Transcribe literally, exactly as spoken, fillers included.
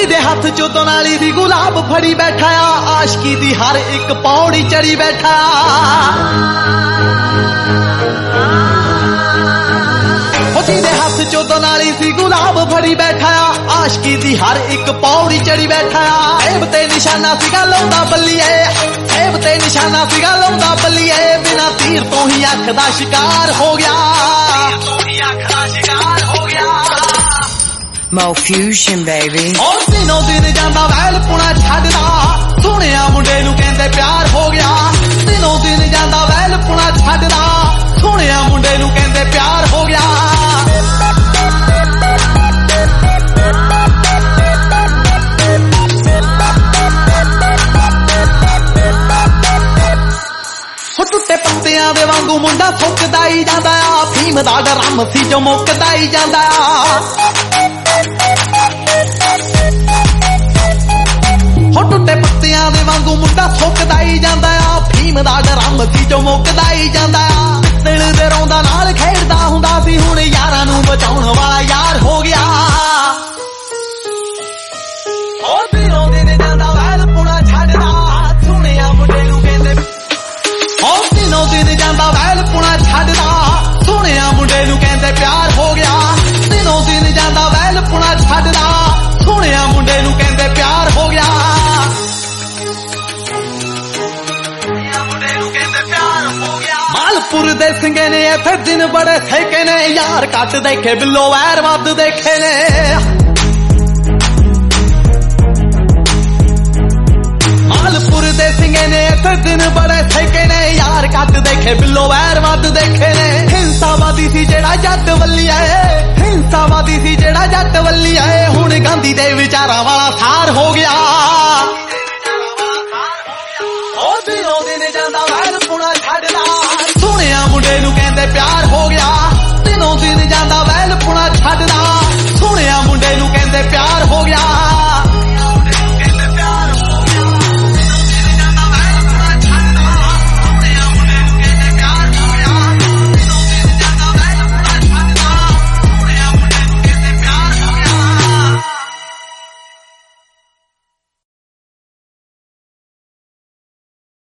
ਜਿਹਦੇ ਹੱਥ ਚੋਂ ਦੋਨਾਲੀ ਦੀ ਗੁਲਾਬ ਫੜੀ ਬੈਠਾ ਆ ਆਸ਼ਕੀ ਦੀ ਹਰ ਇੱਕ ਪੌੜੀ ਚੜੀ ਬੈਠਾ ਉਹ ਜਿਹਦੇ ਹੱਥ ਚੋਂ ਦੋਨਾਲੀ ਦੀ ਗੁਲਾਬ ਫੜੀ ਬੈਠਾ ਆ ਆਸ਼ਕੀ ਦੀ ਹਰ ਇੱਕ ਪੌੜੀ ਚੜੀ ਬੈਠਾ ਆ ਐਬ ਤੇ ਨਿਸ਼ਾਨਾ ਸੀਗਾ ਲਾਉਂਦਾ ਬੱਲੀਏ ਐਬ ਤੇ ਨਿਸ਼ਾਨਾ ਸੀਗਾ ਲਾਉਂਦਾ ਬੱਲੀਏ ਬਿਨਾ ਤੀਰ ਤੋਂ ਹੀ ਅੱਖ ਦਾ ਸ਼ਿਕਾਰ ਹੋ ਗਿਆ Mo Fusion, baby. और दिनों दिन जांदा वैल पुणा छड्डदा सोहणिया मुंडे नूं कहंदे प्यार हो गया दिनों दिन जांदा वैल पुणा छड्डदा सोहणिया मुंडे नूं कहंदे प्यार हो गया टुटे पत्तियां दे वांगू मुंडा फुकदा ही जांदा आ फीम दा डरम सी जो मुकदा ही जांदा हो टुटे पत्तियां दे वांगू मुंडा फुकदा ही जांदा आ फीम दा डरम सी जो मुकदा ही जांदा दिल दे रौंदा नाल खेडदा हुंदा सी हुण यारां नूं बचाउण वाला यार हो गया ओ दिनों दिन जांदा वैल पुणा छड्डदा सुणिया मुंडे नूं कहंदे और दिनों दिन जांदा वैल पुणा छड्डदा सोहणिया मुंडे नूं कहंदे प्यार हो गया दिनों दिन जांदा वैल पुणा छड्डदा सोहणिया मुंडे नूं कहंदे प्यार हो गया मालपुर दे सिंगे ने इत्थे दिन बड़े सेके ने यार घट देखे बिल्लो वैर वध देखे ने मालपुर दे सिंगे ने इत्थे दिन बड़े सेके ने यार घट देखे बिल्लो वैर वध देखे ने हिंसावादी सी जेड़ा जट वल्लिया हिंसावादी सी जेड़ा जट वल्लिया हुण गांधी दे विचारां वाला सार हो गया